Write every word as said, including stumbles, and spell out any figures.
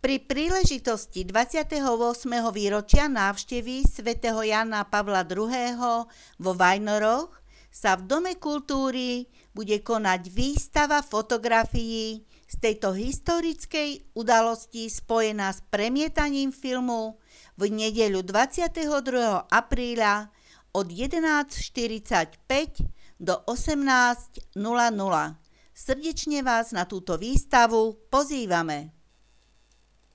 Pri príležitosti dvadsiateho ôsmeho výročia návštevy svätého Jána Pavla druhého. vo Vajnoroch sa v Dome kultúry bude konať výstava fotografií z tejto historickej udalosti spojená s premietaním filmu v nedeľu dvadsiateho druhého apríla od jedenásť štyridsaťpäť do osemnásť nula nula. Srdečne vás na túto výstavu pozývame.